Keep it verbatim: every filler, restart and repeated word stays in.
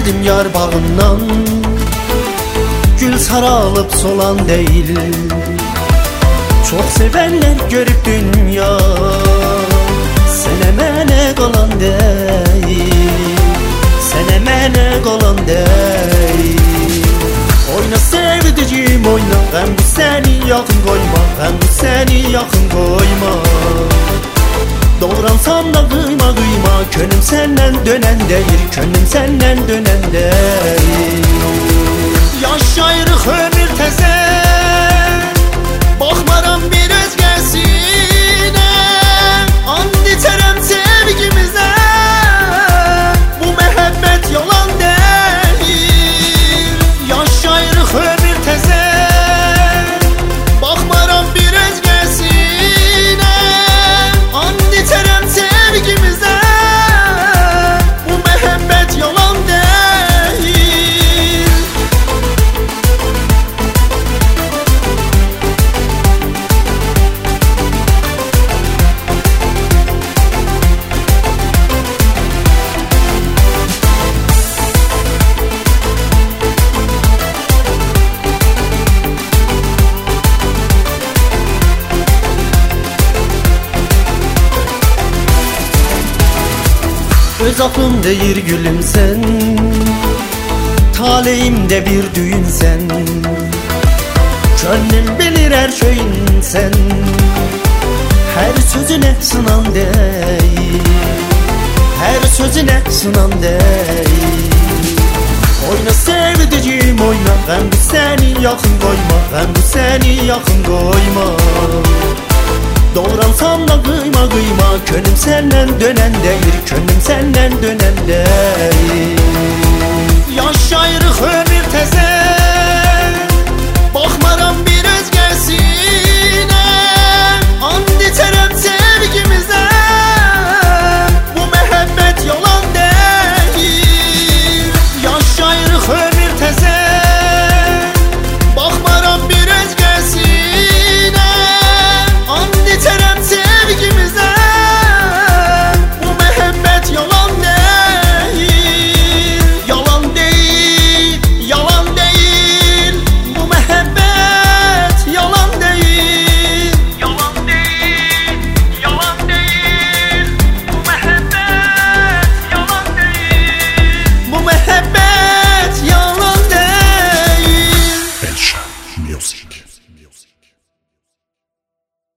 sevdim yar bağından, gül saralıp solan değil. Çok sevenler görüp dünya, sen emene kalan değil, sen emene kalan değil. Oyna sevdiceğim oyna, ben bu seni yakın koyma, ben bu seni yakın koyma. Doğransam da kıyma kıyma, könlüm senden dönen değil, könlüm senden dönen değil. Yaşayrıq ömür təzə, baxmaram bir özgəsinə, and içərəm sevgimizə, bu məhəbbət yalan deyil. Yaşayrıq ömür təzə, baxmaram bir özgəsinə, and içərəm sevgimizə, bu məhəbbət yalan deyil. Öz aklım deyir gülüm sen, taleyimde bir düğün sen. Gönlüm bilir her şeyin sen, her sözüne sınan değil, her sözüne sınan değil. Oyna sevdiceğim oyna, ben bu seni yakın koyma, ben bu seni yakın koyma. Doğransam da kıyma kıyma, könlüm senden dönen değil, könlüm senden dönen değil. Yaşayrıq ömür təzə,